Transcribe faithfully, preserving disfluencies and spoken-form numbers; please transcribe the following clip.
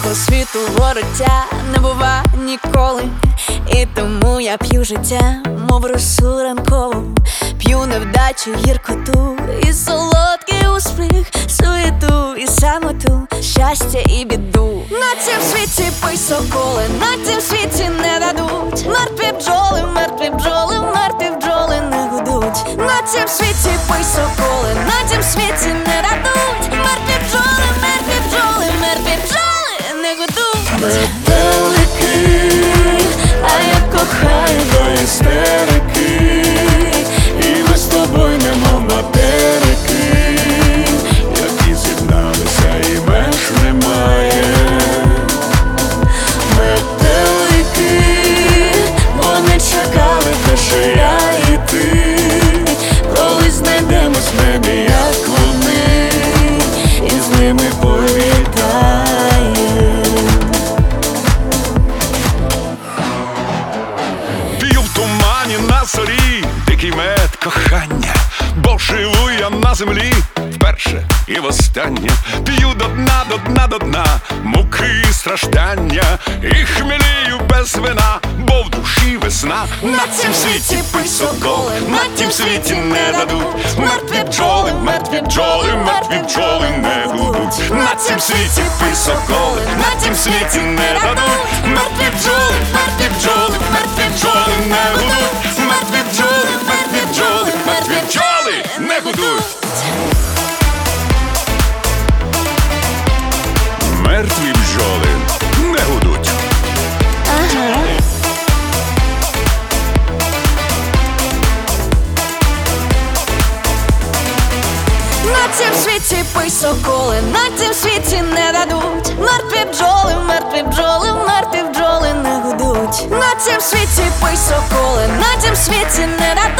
по світу вороття не бува ніколи. І тому я п'ю життя, мов росу ранкову. П'ю невдачу, гіркоту і солодкий успіх, суєту і самоту, щастя і біду. На цім світі пий соколи, на цім світі не дадуть. Мертві бджоли, мертві бджоли, мертві бджоли не гудуть. На цім світі пий соколи, на цім світі не дадуть. Мертві бджоли, мертві бджоли, мертві бджоли не гудуть. Метелики, а я кохаю до істерики, і ми з тобою немов материки, які з'єдналися і меж немає. Метелики, вони чекали те, що я і ти, коли знайдемось в небі, як вони, і з ними повітаємо. П'ю в тумані на зорі дикий мед кохання, бо живу я на землі вперше і востаннє. П'ю до дна, до дна, до дна муки і страждання, і хмелію без вина, бо в душі весна. На цім світі пий соколи, на тім світі не дадуть. Мертві бджоли, мертві бджоли, мертві бджоли не гудуть. На цім світі пий соколи, на тім світі не дадуть. Мертві бджоли, мертві бджоли, мертві бджоли не гудуть. Мертві бджоли, мертві бджоли, мертві бджоли не гудуть. Мертві бджоли не гудуть. Ага. На цім світі пий соколи, на цім світі не дадуть. Мертві бджоли, мертві бджоли, мертві бджоли не гудуть. На цім світі пий соколи, на цім світі не дадуть.